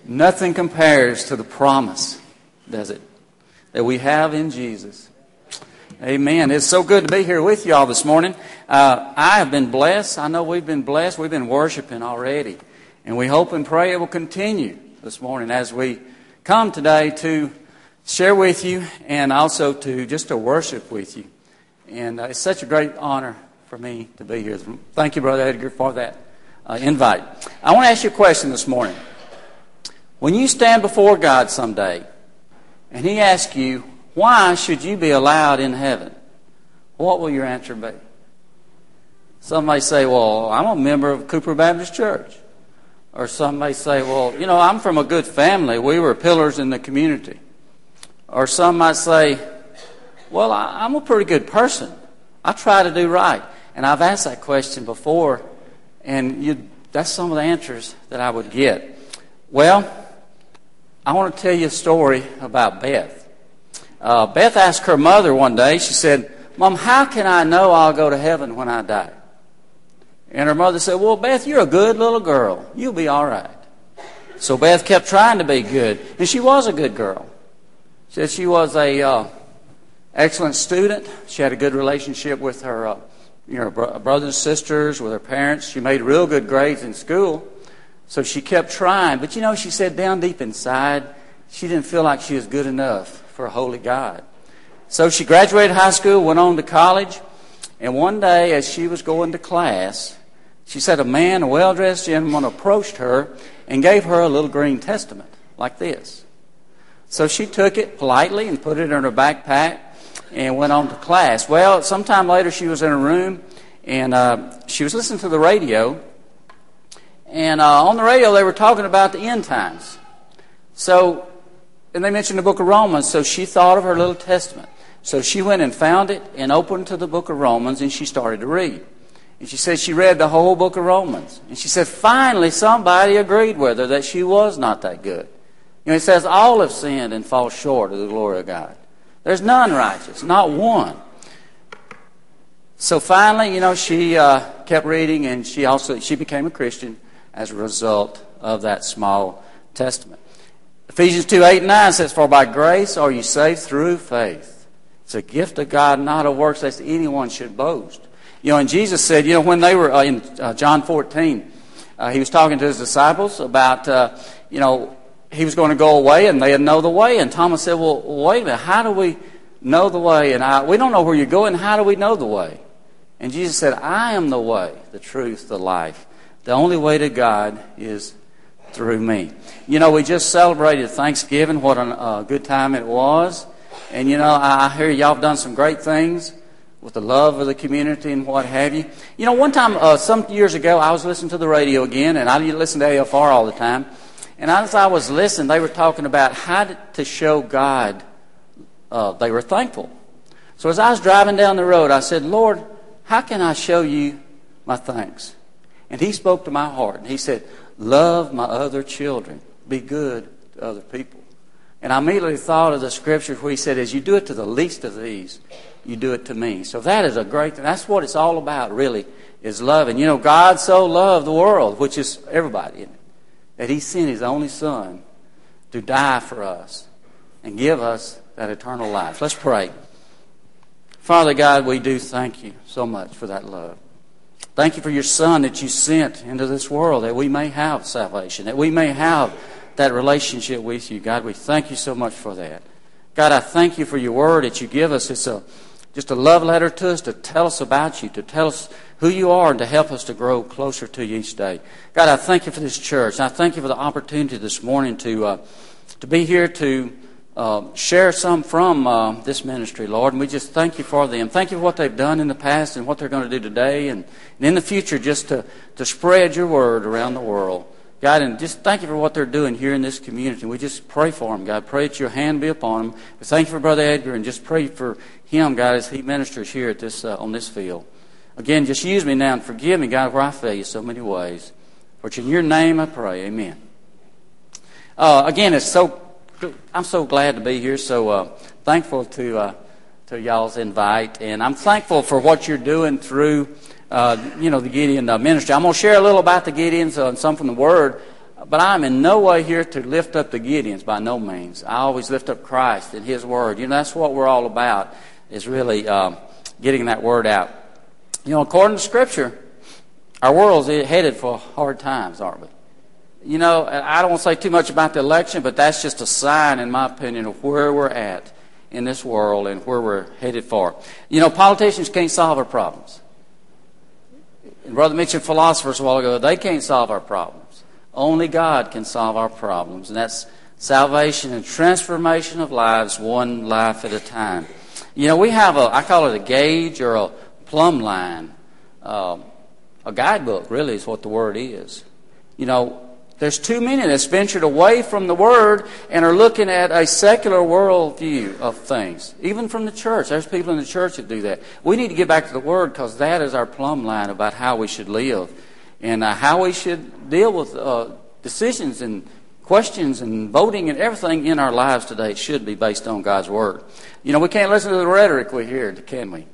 Nothing compares to the promise, does it, that we have in Jesus. Amen. It's so good to be here with you all this morning. I have been blessed. I know we've been blessed. We've been worshiping already. And we hope and pray it will continue this morning as we come today to share with you and also to worship with you. And it's such a great honor for me to be here. Thank you, Brother Edgar, for that invite. I want to ask you a question this morning. When you stand before God someday and He asks you, why should you be allowed in heaven? What will your answer be? Some may say, well, I'm a member of Cooper Baptist Church. Or some may say, well, I'm from a good family. We were pillars in the community. Or some might say, well, I'm a pretty good person. I try to do right. And I've asked that question before, and that's some of the answers that I would get. Well, I want to tell you a story about Beth. Beth asked her mother one day, she said, Mom, how can I know I'll go to heaven when I die? And her mother said, well, Beth, you're a good little girl. You'll be all right. So Beth kept trying to be good, and she was a good girl. She said she was a excellent student. She had a good relationship with her brothers and sisters, with her parents. She made real good grades in school. So she kept trying. But she said down deep inside, she didn't feel like she was good enough for a holy God. So she graduated high school, went on to college, and one day as she was going to class, she said a well-dressed gentleman approached her and gave her a little green testament like this. So she took it politely and put it in her backpack and went on to class. Well, sometime later she was in her room and she was listening to the radio, and on the radio they were talking about the end times. And they mentioned the book of Romans, so she thought of her little testament. So she went and found it and opened to the book of Romans, and she started to read. And she said she read the whole book of Romans. And she said finally somebody agreed with her that she was not that good. It says all have sinned and fall short of the glory of God. There's none righteous, not one. So finally, she kept reading, and she became a Christian as a result of that small testament. Ephesians 2:8-9 says, for by grace are you saved through faith. It's a gift of God, not of works, lest anyone should boast. And Jesus said, when they were in John 14, He was talking to His disciples about, He was going to go away and they didn't know the way. And Thomas said, well, wait a minute, how do we know the way? And we don't know where you're going. How do we know the way? And Jesus said, I am the way, the truth, the life. The only way to God is through me. We just celebrated Thanksgiving. What a good time it was. And I hear y'all have done some great things with the love of the community and what have you. One time, some years ago, I was listening to the radio again, and I listen to AFR all the time. And as I was listening, they were talking about how to show God they were thankful. So as I was driving down the road, I said, Lord, how can I show you my thanks? And He spoke to my heart, and He said, love my other children. Be good to other people. And I immediately thought of the scripture where He said, as you do it to the least of these, you do it to me. So that is a great thing. That's what it's all about, really, is love. And God so loved the world, which is everybody, that He sent His only Son to die for us and give us that eternal life. Let's pray. Father God, we do thank You so much for that love. Thank You for Your Son that You sent into this world that we may have salvation, that we may have that relationship with You. God, we thank You so much for that. God, I thank You for Your Word that You give us. It's just a love letter to us to tell us about You, to tell us who You are, and to help us to grow closer to You each day. God, I thank You for this church. And I thank You for the opportunity this morning to be here to share some from this ministry, Lord. And we just thank You for them. Thank You for what they've done in the past and what they're going to do today and in the future, just to spread Your Word around the world. God, and just thank You for what they're doing here in this community. We just pray for them, God. Pray that Your hand be upon them. We thank You for Brother Edgar, and just pray for him, God, as he ministers here at this on this field. Again, just use me now and forgive me, God, where I fail You so many ways. For it's in Your name I pray. Amen. Again, I'm so glad to be here. So thankful to y'all's invite, and I'm thankful for what you're doing through the Gideon ministry. I'm going to share a little about the Gideons and some from the Word. But I'm in no way here to lift up the Gideons, by no means. I always lift up Christ and His Word. That's what we're all about, is really getting that Word out. According to Scripture, our world's headed for hard times, aren't we? I don't want to say too much about the election, but that's just a sign, in my opinion, of where we're at in this world and where we're headed for. Politicians can't solve our problems. And Brother mentioned philosophers a while ago. They can't solve our problems. Only God can solve our problems, and that's salvation and transformation of lives, one life at a time. We have I call it a gauge or a plumb line. A guidebook, really, is what the Word is. There's too many that's ventured away from the Word and are looking at a secular worldview of things. Even from the church. There's people in the church that do that. We need to get back to the Word, because that is our plumb line about how we should live and how we should deal with decisions and questions and voting and everything in our lives today. It should be based on God's Word. We can't listen to the rhetoric we hear, can we?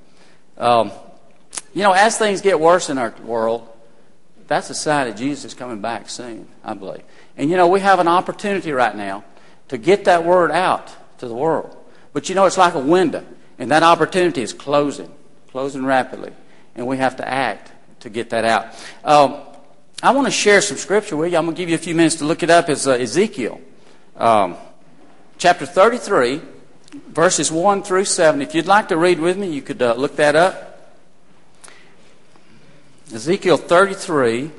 As things get worse in our world, that's a sign that Jesus is coming back soon, I believe. And we have an opportunity right now to get that Word out to the world. But it's like a window, and that opportunity is closing rapidly. And we have to act to get that out. I want to share some Scripture with you. I'm going to give you a few minutes to look it up. It's Ezekiel, chapter 33, verses 1 through 7. If you'd like to read with me, you could look that up. Ezekiel 33,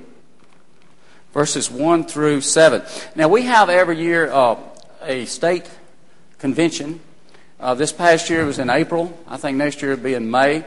verses 1 through 7. Now, we have every year a state convention. This past year it was in April. I think next year it'll be in May.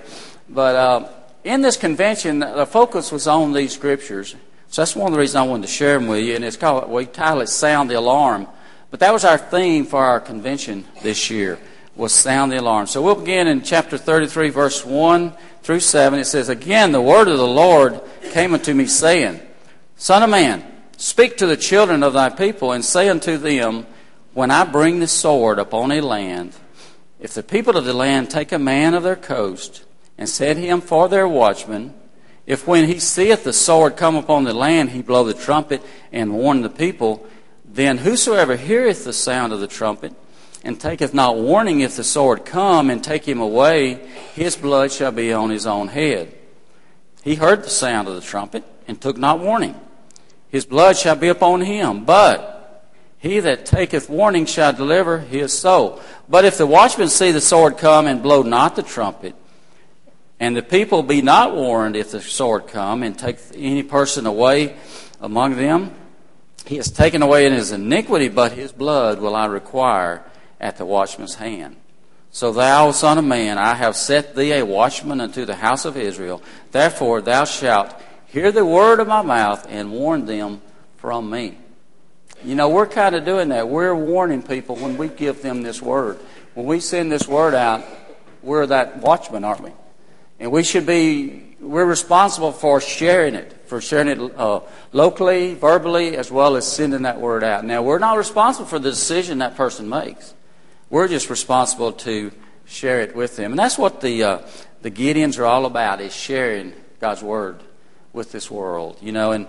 But in this convention, the focus was on these Scriptures. So that's one of the reasons I wanted to share them with you. And we title it Sound the Alarm. But that was our theme for our convention this year, was Sound the Alarm. So we'll begin in chapter 33, verse 1 through 7. It says, "Again, the word of the Lord came unto me, saying, Son of man, speak to the children of thy people, and say unto them, When I bring the sword upon a land, if the people of the land take a man of their coast, and set him for their watchman, if when he seeth the sword come upon the land, he blow the trumpet and warn the people, then whosoever heareth the sound of the trumpet, and taketh not warning, if the sword come and take him away, his blood shall be on his own head. He heard the sound of the trumpet, and took not warning. His blood shall be upon him, but he that taketh warning shall deliver his soul. But if the watchman see the sword come, and blow not the trumpet, and the people be not warned, if the sword come, and take any person away among them, he is taken away in his iniquity, but his blood will I require at the watchman's hand. So thou, son of man, I have set thee a watchman unto the house of Israel. Therefore thou shalt hear the word of my mouth, and warn them from me." We're kind of doing that. We're warning people when we give them this word. When we send this word out, we're that watchman, aren't we? And we're responsible for sharing it locally, verbally, as well as sending that word out. Now, we're not responsible for the decision that person makes. We're just responsible to share it with them. And that's what the Gideons are all about, is sharing God's Word with this world. And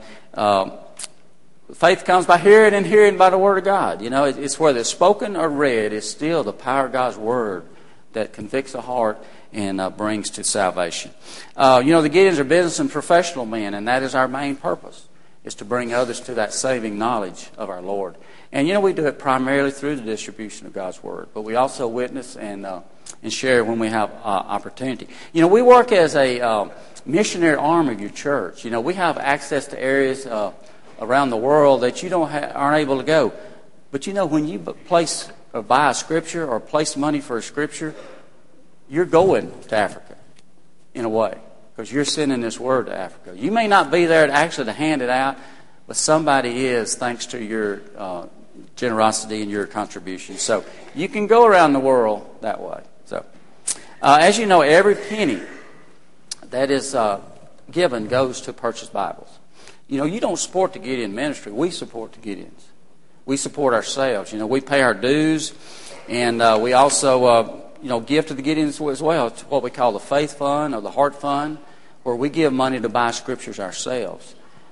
faith comes by hearing, and hearing by the Word of God. It's whether it's spoken or read, it's still the power of God's Word that convicts the heart and brings to salvation. The Gideons are business and professional men, and that is our main purpose, is to bring others to that saving knowledge of our Lord. And, we do it primarily through the distribution of God's Word, but we also witness and share when we have opportunity. We work as a missionary arm of your church. We have access to areas around the world that you aren't able to go. But, when you place or buy a Scripture or place money for a Scripture, you're going to Africa in a way, because you're sending this word to Africa. You may not be there to hand it out, but somebody is, thanks to your generosity and your contribution. So you can go around the world that way. So, as you know, every penny that is given goes to purchase Bibles. You don't support the Gideon ministry. We support the Gideons. We support ourselves. We pay our dues, and we also give to the Gideons as well. It's what we call the Faith Fund or the Heart Fund, where we give money to buy Scriptures ourselves.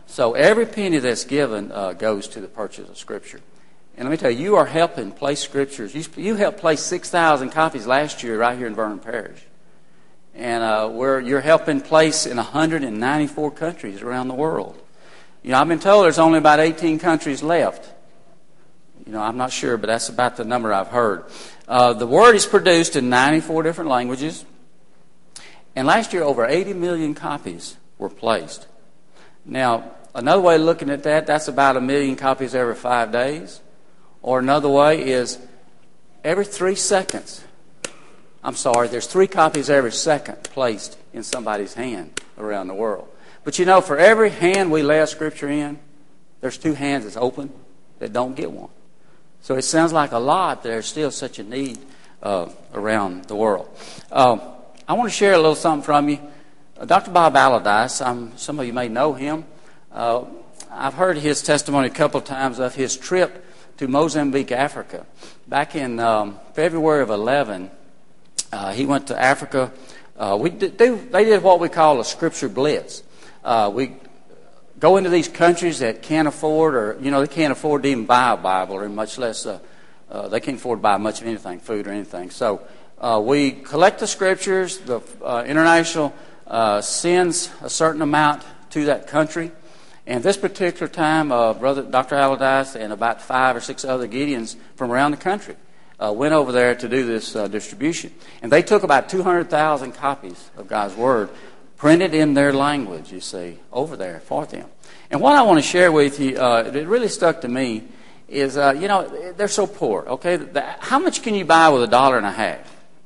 So every penny that's given goes to the purchase of Scripture. And let me tell you, you are helping place Scriptures. You helped place 6,000 copies last year right here in Vernon Parish. And you're helping place in 194 countries around the world. You know, I've been told there's only about 18 countries left. You know, I'm not sure, but that's about the number I've heard. The Word is produced in 94 different languages. And last year, over 80 million copies were placed. Now, another way of looking at that, that's about 1 million copies every 5 days. Or another way is every 3 seconds. There's 3 copies every second placed in somebody's hand around the world. But you know, for every hand we lay a Scripture in, there's 2 hands that's open that don't get one. So it sounds like a lot, but there's still such a need around the world. I want to share a little something from you. Dr. Bob Allardyce, some of you may know him. I've heard his testimony a couple of times of his trip to Mozambique, Africa. Back in February of 11, he went to Africa. They did what we call a Scripture Blitz. We go into these countries that can't afford, or they can't afford to even buy a Bible, or much less they can't afford to buy much of anything, food or anything. So we collect the Scriptures. The International sends a certain amount to that country. And this particular time, Brother Dr. Allardyce and about 5 or 6 other Gideons from around the country went over there to do this distribution. And they took about 200,000 copies of God's Word, printed in their language, you see, over there for them. And what I want to share with you, it really stuck to me, is, they're so poor, okay? How much can you buy with $1.50?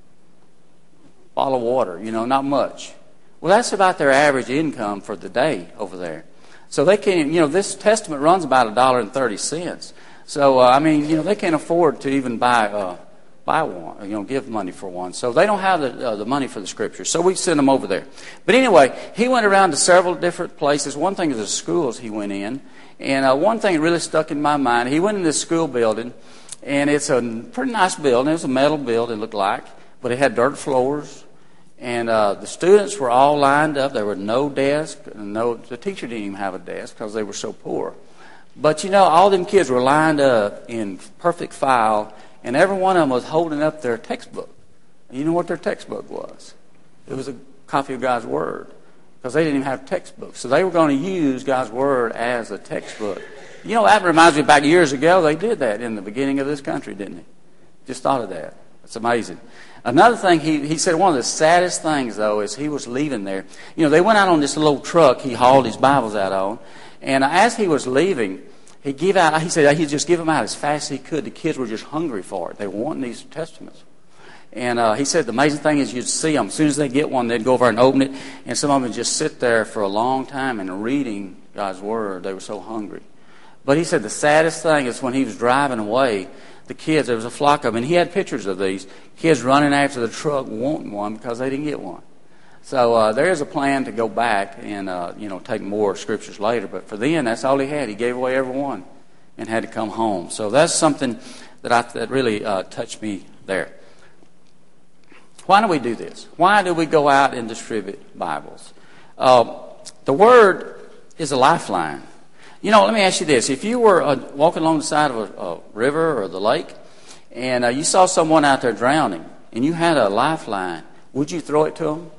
Bottle of water, not much. Well, that's about their average income for the day over there. So they can't, this Testament runs about $1.30. So, they can't afford to even buy one, give money for one. So they don't have the money for the Scriptures. So we send them over there. But anyway, he went around to several different places. One thing is the schools he went in. And one thing that really stuck in my mind, he went in this school building, and it's a pretty nice building. It was a metal building, it looked like, but it had dirt floors. And the students were all lined up. There were no desks. The teacher didn't even have a desk because they were so poor. But, all them kids were lined up in perfect file, and every one of them was holding up their textbook. And you know what their textbook was? It was a copy of God's Word, because they didn't even have textbooks. So they were going to use God's Word as a textbook. That reminds me, back years ago, they did that in the beginning of this country, didn't they? Just thought of that. It's amazing. Another thing, he said one of the saddest things, though, is he was leaving there. They went out on this little truck he hauled his Bibles out on. And as he was leaving, he said he'd just give them out as fast as he could. The kids were just hungry for it. They were wanting these Testaments. And he said the amazing thing is you'd see them. As soon as they get one, they'd go over and open it. And some of them would just sit there for a long time and reading God's Word. They were so hungry. But he said the saddest thing is when he was driving away, the kids, there was a flock of them, and he had pictures of these kids running after the truck wanting one because they didn't get one. So there is a plan to go back and take more Scriptures later. But for then, that's all he had. He gave away every one and had to come home. So that's something that really touched me there. Why do we do this? Why do we go out and distribute Bibles? The Word is a lifeline. Let me ask you this. If you were walking along the side of a river or the lake, and you saw someone out there drowning, and you had a lifeline, would you throw it to them?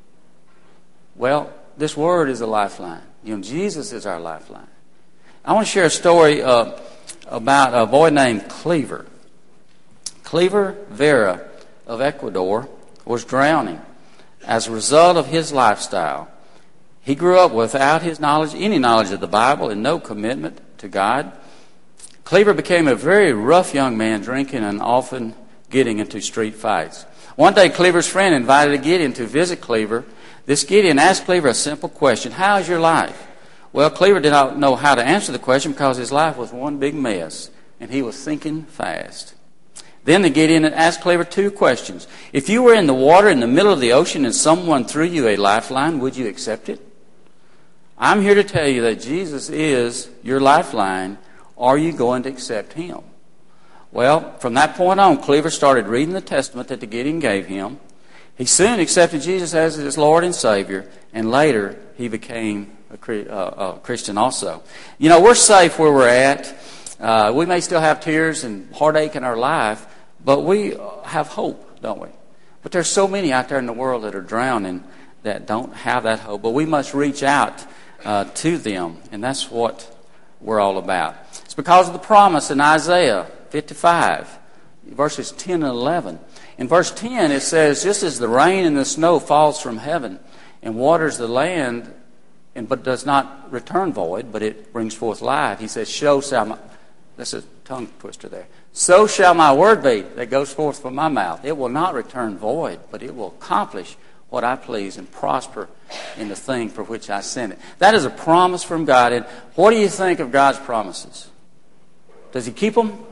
Well, this Word is a lifeline. Jesus is our lifeline. I want to share a story about a boy named Cleaver. Cleaver Vera of Ecuador was drowning as a result of his lifestyle. He grew up without any knowledge of the Bible and no commitment to God. Cleaver became a very rough young man, drinking and often getting into street fights. One day, Cleaver's friend invited a Gideon to visit Cleaver. This Gideon asked Cleaver a simple question: "How is your life?" Well, Cleaver did not know how to answer the question because his life was one big mess, and he was sinking fast. Then the Gideon asked Cleaver 2 questions. If you were in the water in the middle of the ocean and someone threw you a lifeline, would you accept it? I'm here to tell you that Jesus is your lifeline. Are you going to accept Him? Well, from that point on, Cleaver started reading the Testament that the Gideon gave him. He soon accepted Jesus as his Lord and Savior, and later he became a Christian also. You know, we're safe where we're at. We may still have tears and heartache in our life, but we have hope, don't we? But there's so many out there in the world that are drowning that don't have that hope. But we must reach out to them, and that's what we're all about. It's because of the promise in Isaiah 55, verses 10 and 11. In verse 10, it says, just as the rain and the snow falls from heaven and waters the land, but does not return void, but it brings forth life. He says, that's a tongue twister there. So shall my word be that goes forth from my mouth. It will not return void, but it will accomplish what I please and prosper in the thing for which I send it. That is a promise from God. And what do you think of God's promises? Does He keep them?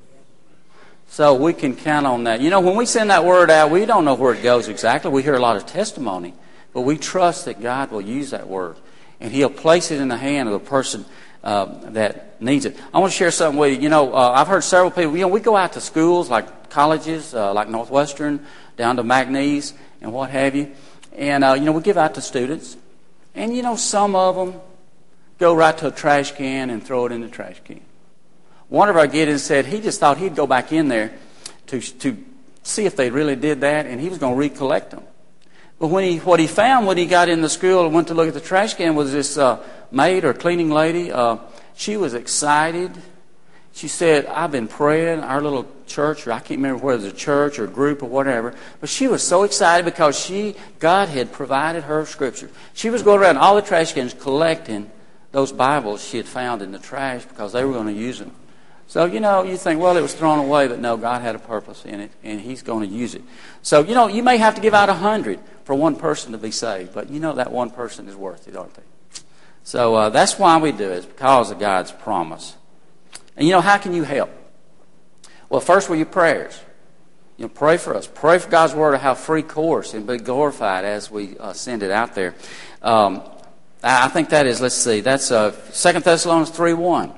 So we can count on that. You know, when we send that word out, we don't know where it goes exactly. We hear a lot of testimony, but we trust that God will use that word, and He'll place it in the hand of the person that needs it. I want to share something with you. You know, I've heard several people, you know, we go out to schools like colleges, like Northwestern, down to McNeese and what have you. And, you know, we give out to students. And, you know, some of them go right to a trash can and throw it in the trash can. One of our Gideons said he just thought he'd go back in there to see if they really did that, and he was going to recollect them. But what he found when he got in the school and went to look at the trash can was this maid or cleaning lady. She was excited. She said, I've been praying, our little church, or I can't remember whether it was a church or a group or whatever, but she was so excited because God had provided her scripture. She was going around all the trash cans collecting those Bibles she had found in the trash because they were going to use them. So, you know, you think, well, it was thrown away, but no, God had a purpose in it, and He's going to use it. So, you know, you may have to give out 100 for one person to be saved, but you know that one person is worth it, aren't they? So that's why we do it. It's because of God's promise. And, you know, how can you help? Well, first with your prayers. You know, pray for us. Pray for God's Word to have free course and be glorified as we send it out there. I think that is, let's see, that's 2 Thessalonians 3:1.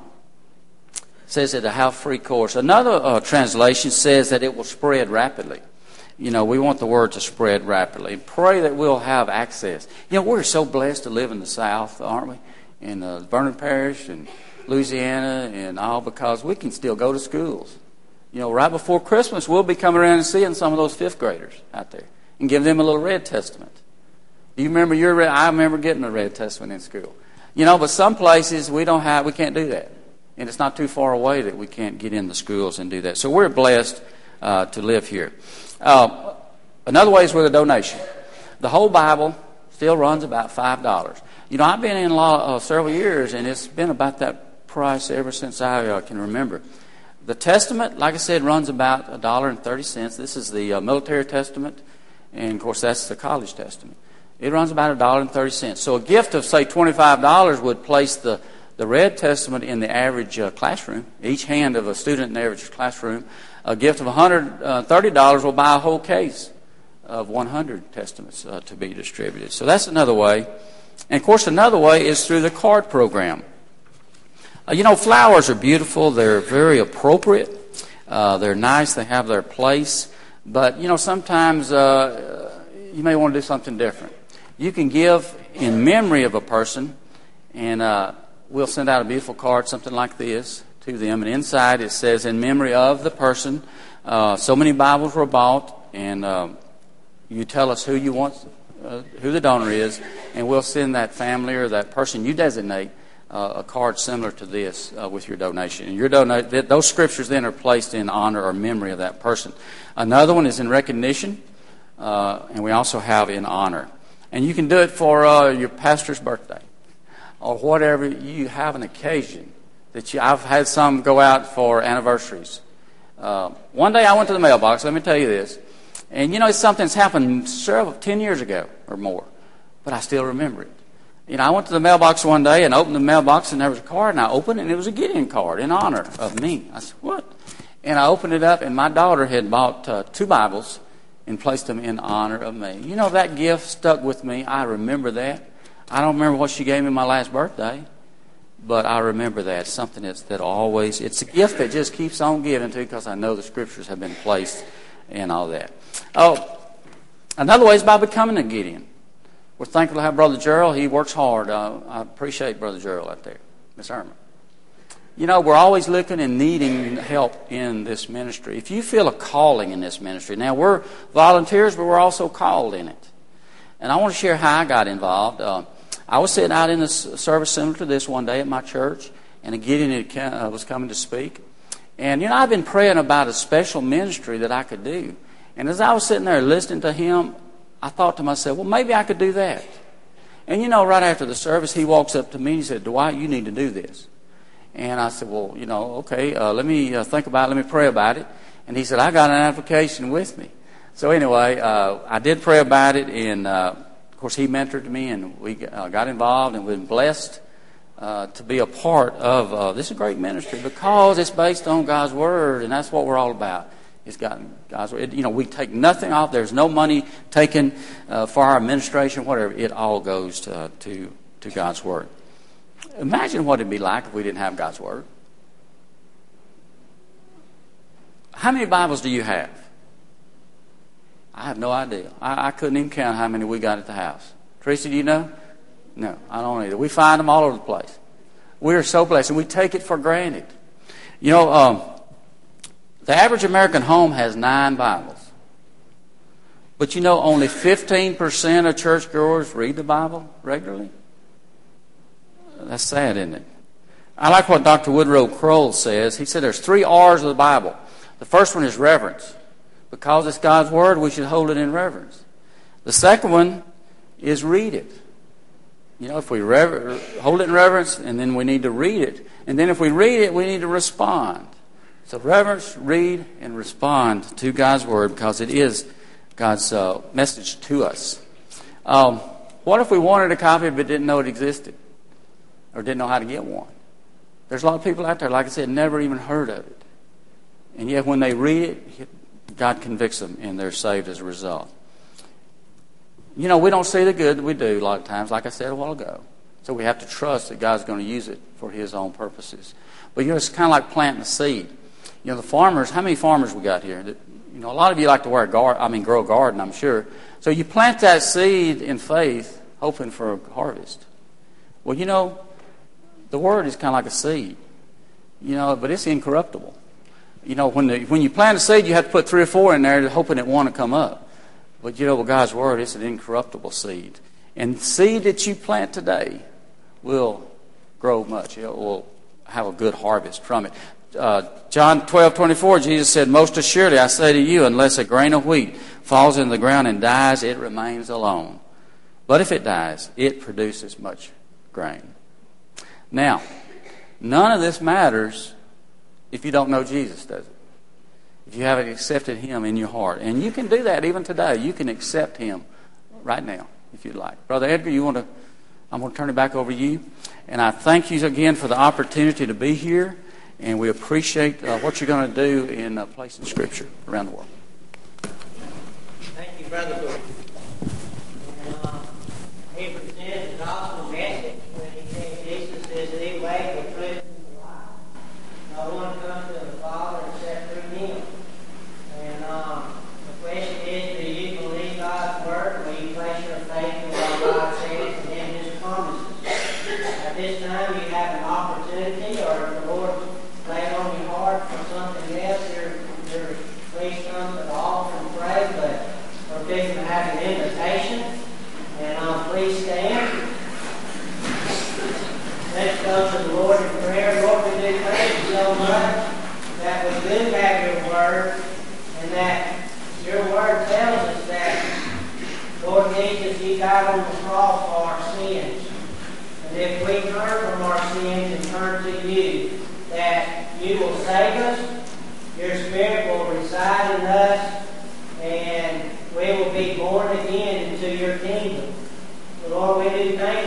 Says it to have free course. Another translation says that it will spread rapidly. You know, we want the word to spread rapidly. Pray that we'll have access. You know, we're so blessed to live in the South, aren't we? In Vernon Parish and Louisiana and all, because we can still go to schools. You know, right before Christmas, we'll be coming around and seeing some of those fifth graders out there and give them a little Red Testament. Do you remember I remember getting a Red Testament in school. You know, but some places we can't do that. And it's not too far away that we can't get in the schools and do that. So we're blessed to live here. Another way is with a donation. The whole Bible still runs about $5. You know, I've been in several years, and it's been about that price ever since I can remember. The Testament, like I said, runs about $1.30. This is the Military Testament, and, of course, that's the College Testament. It runs about $1.30. So a gift of, say, $25 would place the Red Testament in the average classroom, each hand of a student in the average classroom. A gift of $130 will buy a whole case of 100 Testaments to be distributed. So that's another way. And, of course, another way is through the card program. You know, flowers are beautiful. They're very appropriate. They're nice. They have their place. But, you know, sometimes you may want to do something different. You can give in memory of a person, and we'll send out a beautiful card, something like this, to them. And inside it says, in memory of the person. So many Bibles were bought, and you tell us who you want, who the donor is, and we'll send that family or that person you designate a card similar to this with your donation. And those scriptures then are placed in honor or memory of that person. Another one is in recognition, and we also have in honor. And you can do it for your pastor's birthday, or whatever you have an occasion that I've had some go out for anniversaries. One day I went to the mailbox, let me tell you this, and you know, it's something that's happened 10 years ago or more, but I still remember it. You know, I went to the mailbox one day and opened the mailbox, and there was a card, and I opened it, and it was a Gideon card in honor of me. I said, what? And I opened it up, and my daughter had bought 2 Bibles and placed them in honor of me. You know, that gift stuck with me. I remember that. I don't remember what she gave me my last birthday, but I remember that. It's something that always, it's a gift that just keeps on giving to, because I know the scriptures have been placed and all that. Oh, another way is by becoming a Gideon. We're thankful to have Brother Gerald. He works hard. I appreciate Brother Gerald out there. Miss Irma. You know, we're always looking and needing help in this ministry. If you feel a calling in this ministry, now we're volunteers, but we're also called in it. And I want to share how I got involved. I was sitting out in a service similar to this one day at my church, and a Gideon was coming to speak. And, you know, I've been praying about a special ministry that I could do. And as I was sitting there listening to him, I thought to myself, well, maybe I could do that. And, you know, right after the service, he walks up to me and he said, Dwight, you need to do this. And I said, well, you know, okay, let me think about it. Let me pray about it. And he said, I got an application with me. So anyway, I did pray about it. And, of course, he mentored me, and we got involved and been blessed to be a part of this great ministry because it's based on God's Word, and that's what we're all about. It's God's Word. You know, we take nothing off. There's no money taken for our administration, whatever. It all goes to God's Word. Imagine what it'd be like if we didn't have God's Word. How many Bibles do you have? I have no idea. I couldn't even count how many we got at the house. Tracy, do you know? No, I don't either. We find them all over the place. We are so blessed, and we take it for granted. You know, the average American home has 9 Bibles. But you know, only 15% of churchgoers read the Bible regularly. That's sad, isn't it? I like what Dr. Woodrow Kroll says. He said there's 3 R's of the Bible. The first one is reverence. Because it's God's Word, we should hold it in reverence. The second one is read it. You know, if we hold it in reverence, and then we need to read it. And then if we read it, we need to respond. So reverence, read, and respond to God's Word because it is God's message to us. What if we wanted a copy but didn't know it existed? Or didn't know how to get one? There's a lot of people out there, like I said, never even heard of it. And yet when they read it, God convicts them and they're saved as a result. You know, we don't see the good that we do a lot of times, like I said a while ago. So we have to trust that God's going to use it for His own purposes. But, you know, it's kind of like planting a seed. You know, the farmers, how many farmers we got here? You know, a lot of you like to grow a garden, I'm sure. So you plant that seed in faith, hoping for a harvest. Well, you know, the Word is kind of like a seed. You know, but it's incorruptible. You know, when you plant a seed, you have to put 3 or 4 in there hoping it won't come up. But you know, with God's Word, it's an incorruptible seed. And the seed that you plant today will grow much. It will have a good harvest from it. John 12:24, Jesus said, most assuredly I say to you, unless a grain of wheat falls in the ground and dies, it remains alone. But if it dies, it produces much grain. Now, none of this matters if you don't know Jesus, does it? If you haven't accepted Him in your heart. And you can do that even today. You can accept Him right now, if you'd like. Brother Edgar, I'm going to turn it back over to you. And I thank you again for the opportunity to be here. And we appreciate what you're going to do in placing Scripture around the world. Thank you, Brother Bush. He presented an awesome message when he said Jesus is the way, the truth, and the life. No one comes to the Father except through Him. And the question is, do you believe God's Word? Will you place your faith in what God says and in His promises? At this time, you have an opportunity, or if the Lord laid on your heart for something else, you're please come to the altar and pray. But we're going to have an invitation. And please stand. Let's go to the Lord in prayer. Lord, we do thank you so much that we do have your Word, and that your Word tells us that, Lord Jesus, you died on the cross for our sins. And if we turn from our sins and turn to you, that you will save us, your Spirit will reside in us, and we will be born again into your kingdom. So Lord, we do thank